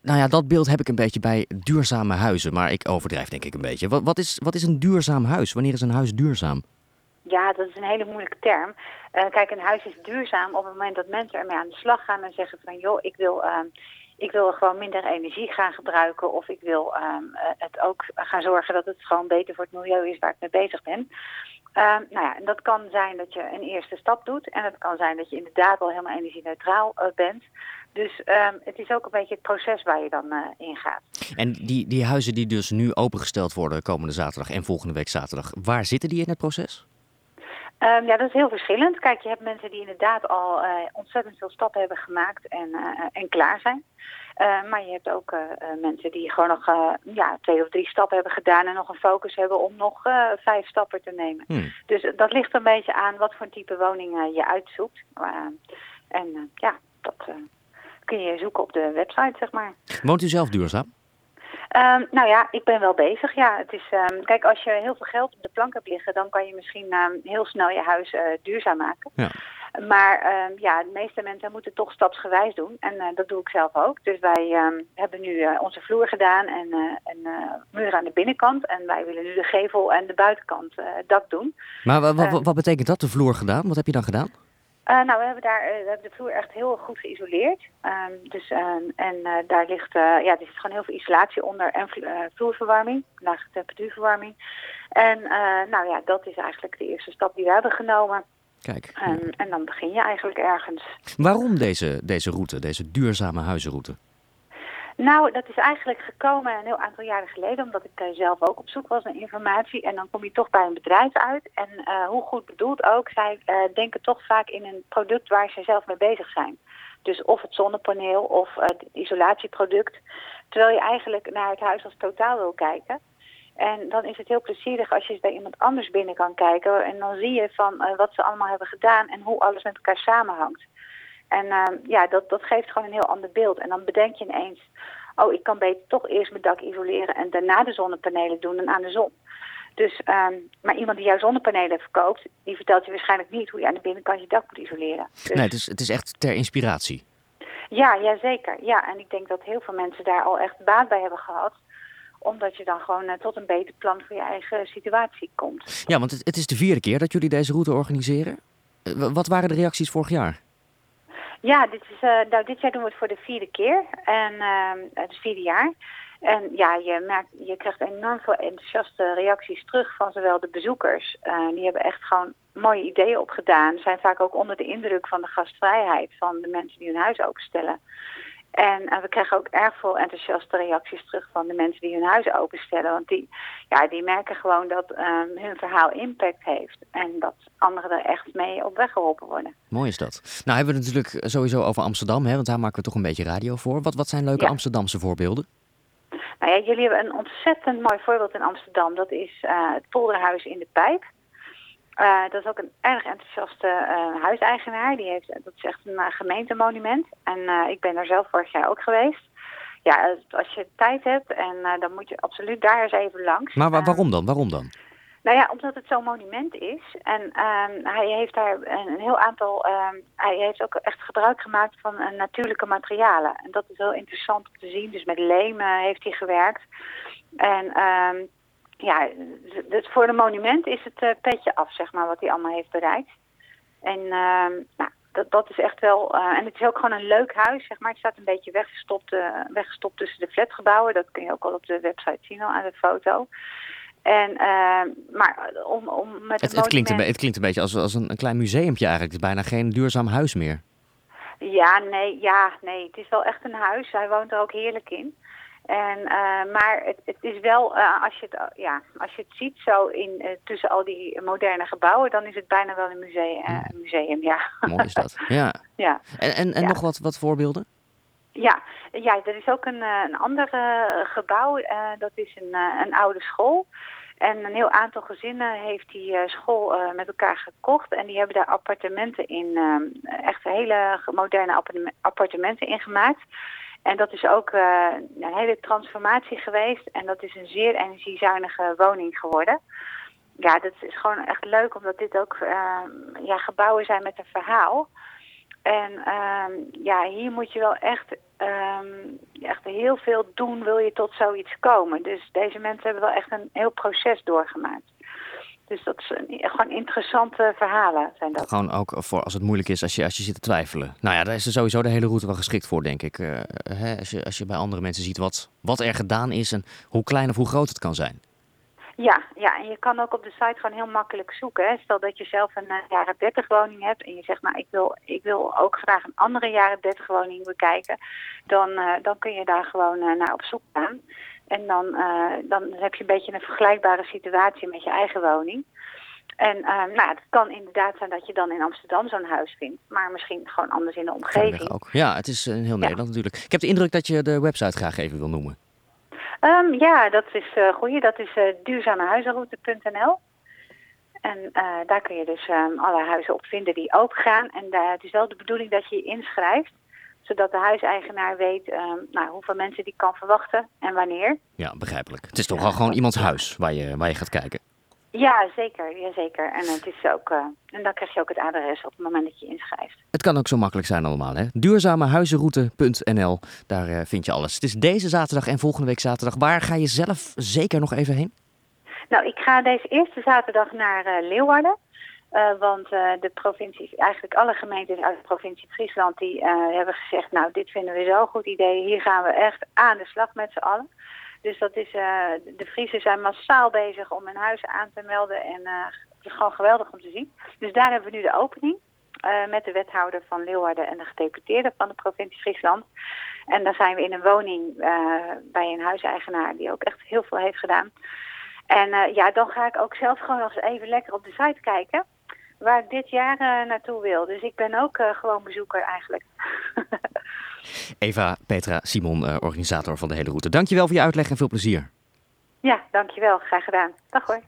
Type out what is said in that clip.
Nou ja, dat beeld heb ik een beetje bij duurzame huizen, maar ik overdrijf denk ik een beetje. Wat is een duurzaam huis? Wanneer is een huis duurzaam? Ja, dat is een hele moeilijke term. Kijk, een huis is duurzaam op het moment dat mensen ermee aan de slag gaan en zeggen van joh, ik wil gewoon minder energie gaan gebruiken of ik wil het ook gaan zorgen dat het gewoon beter voor het milieu is waar ik mee bezig ben. Nou ja, en dat kan zijn dat je een eerste stap doet en het kan zijn dat je inderdaad al helemaal energie-neutraal bent. Dus het is ook een beetje het proces waar je dan in gaat. En die huizen die dus nu opengesteld worden komende zaterdag en volgende week zaterdag, waar zitten die in het proces? Ja, dat is heel verschillend. Kijk, je hebt mensen die inderdaad al ontzettend veel stappen hebben gemaakt en klaar zijn. Maar je hebt ook mensen die gewoon nog 2 of 3 stappen hebben gedaan en nog een focus hebben om nog 5 stappen te nemen. Dus dat ligt er een beetje aan wat voor type woning je uitzoekt. Dat kun je zoeken op de website, zeg maar. Woont u zelf duurzaam? Nou ja, ik ben wel bezig. Ja, het is, kijk, als je heel veel geld op de plank hebt liggen, dan kan je misschien heel snel je huis duurzaam maken. Ja. Maar de meeste mensen moeten het toch stapsgewijs doen. En dat doe ik zelf ook. Dus wij hebben nu onze vloer gedaan en muren aan de binnenkant. En wij willen nu de gevel en de buitenkant het dak doen. Maar wat betekent dat, de vloer gedaan? Wat heb je dan gedaan? We hebben de vloer echt heel goed geïsoleerd. Daar ligt, er zit gewoon heel veel isolatie onder en vloerverwarming, lage temperatuurverwarming. En dat is eigenlijk de eerste stap die we hebben genomen. Kijk. En dan begin je eigenlijk ergens. Waarom deze route, deze duurzame huizenroute? Nou, dat is eigenlijk gekomen een heel aantal jaren geleden, omdat ik zelf ook op zoek was naar informatie. En dan kom je toch bij een bedrijf uit. En hoe goed bedoeld ook, zij denken toch vaak in een product waar ze zelf mee bezig zijn. Dus of het zonnepaneel of het isolatieproduct. Terwijl je eigenlijk naar het huis als totaal wil kijken. En dan is het heel plezierig als je eens bij iemand anders binnen kan kijken. En dan zie je van wat ze allemaal hebben gedaan en hoe alles met elkaar samenhangt. En dat geeft gewoon een heel ander beeld. En dan bedenk je ineens, ik kan beter toch eerst mijn dak isoleren en daarna de zonnepanelen doen en aan de zon. Dus, maar iemand die jouw zonnepanelen verkoopt, die vertelt je waarschijnlijk niet hoe je aan de binnenkant je dak moet isoleren. Dus... Nee, het is echt ter inspiratie. Ja, zeker. Ja, en ik denk dat heel veel mensen daar al echt baat bij hebben gehad. Omdat je dan gewoon tot een beter plan voor je eigen situatie komt. Ja, want het is de 4e keer dat jullie deze route organiseren. Wat waren de reacties vorig jaar? Ja, dit jaar doen we het voor de 4e keer. En het 4e jaar. En ja, je krijgt enorm veel enthousiaste reacties terug van zowel de bezoekers. Die hebben echt gewoon mooie ideeën opgedaan. Ze zijn vaak ook onder de indruk van de gastvrijheid van de mensen die hun huis openstellen. En we krijgen ook erg veel enthousiaste reacties terug van de mensen die hun huis openstellen. Want die merken gewoon dat hun verhaal impact heeft. En dat anderen er echt mee op weg geholpen worden. Mooi is dat. Nou hebben we het natuurlijk sowieso over Amsterdam, hè, want daar maken we toch een beetje radio voor. Wat zijn leuke Amsterdamse voorbeelden? Nou ja, jullie hebben een ontzettend mooi voorbeeld in Amsterdam. Dat is het Polderhuis in de Pijp. Dat is ook een erg enthousiaste huiseigenaar. Dat is echt een gemeentemonument. En ik ben er zelf vorig jaar ook geweest. Ja, als je tijd hebt, en dan moet je absoluut daar eens even langs. Maar waarom dan? Nou ja, omdat het zo'n monument is. En hij heeft daar een heel aantal... hij heeft ook echt gebruik gemaakt van natuurlijke materialen. En dat is heel interessant om te zien. Dus met leem heeft hij gewerkt. En... dus voor een monument is het petje af, zeg maar, wat hij allemaal heeft bereikt. En dat is echt wel... en het is ook gewoon een leuk huis, zeg maar. Het staat een beetje weggestopt tussen de flatgebouwen. Dat kun je ook al op de website zien al aan de foto. En, maar om met het klinkt een beetje als een klein museumpje eigenlijk. Het is bijna geen duurzaam huis meer. Ja, nee. Het is wel echt een huis. Hij woont er ook heerlijk in. Maar het is wel, als je het ziet zo tussen al die moderne gebouwen, dan is het bijna wel een museum, ja. Mooi is dat, ja. Ja. En nog wat voorbeelden? Ja, er is ook een ander gebouw, dat is een oude school. En een heel aantal gezinnen heeft die school met elkaar gekocht. En die hebben daar appartementen in, echt hele moderne appartementen in gemaakt. En dat is ook een hele transformatie geweest. En dat is een zeer energiezuinige woning geworden. Ja, dat is gewoon echt leuk, omdat dit ook gebouwen zijn met een verhaal. En hier moet je wel echt heel veel doen, wil je tot zoiets komen. Dus deze mensen hebben wel echt een heel proces doorgemaakt. Dus dat is gewoon interessante verhalen zijn dat. Gewoon ook voor als het moeilijk is, als je zit te twijfelen. Nou ja, daar is er sowieso de hele route wel geschikt voor, denk ik. Als je bij andere mensen ziet wat er gedaan is en hoe klein of hoe groot het kan zijn. Ja, en je kan ook op de site gewoon heel makkelijk zoeken. Hè. Stel dat je zelf een jaren 30 woning hebt en je zegt, nou ik wil ook graag een andere jaren 30 woning bekijken. Dan kun je daar gewoon naar op zoek gaan. En dan heb je een beetje een vergelijkbare situatie met je eigen woning. En het kan inderdaad zijn dat je dan in Amsterdam zo'n huis vindt. Maar misschien gewoon anders in de omgeving. Ook. Ja, het is in heel Nederland natuurlijk. Ik heb de indruk dat je de website graag even wil noemen. Ja, dat is goed. Dat is duurzamehuizenroute.nl. En daar kun je dus alle huizen op vinden die opengaan. En het is wel de bedoeling dat je je inschrijft. Zodat de huiseigenaar weet hoeveel mensen die kan verwachten en wanneer. Ja, begrijpelijk. Het is toch wel gewoon iemands huis waar je gaat kijken. Ja, zeker. En het is ook, en dan krijg je ook het adres op het moment dat je inschrijft. Het kan ook zo makkelijk zijn allemaal, hè? Duurzamehuizenroute.nl, daar vind je alles. Het is deze zaterdag en volgende week zaterdag. Waar ga je zelf zeker nog even heen? Nou, ik ga deze eerste zaterdag naar Leeuwarden. Want de provincie, eigenlijk alle gemeentes uit de provincie Friesland, die hebben gezegd, nou, dit vinden we zo'n goed idee. Hier gaan we echt aan de slag met z'n allen. Dus dat is, de Friesen zijn massaal bezig om hun huizen aan te melden. En het is gewoon geweldig om te zien. Dus daar hebben we nu de opening. Met de wethouder van Leeuwarden en de gedeputeerde van de provincie Friesland. En dan zijn we in een woning bij een huiseigenaar die ook echt heel veel heeft gedaan. En dan ga ik ook zelf gewoon nog eens even lekker op de site kijken. Waar ik dit jaar naartoe wil. Dus ik ben ook gewoon bezoeker eigenlijk. Eva Petra Simon, organisator van de hele route. Dankjewel voor je uitleg en veel plezier. Ja, dankjewel. Graag gedaan. Dag hoor.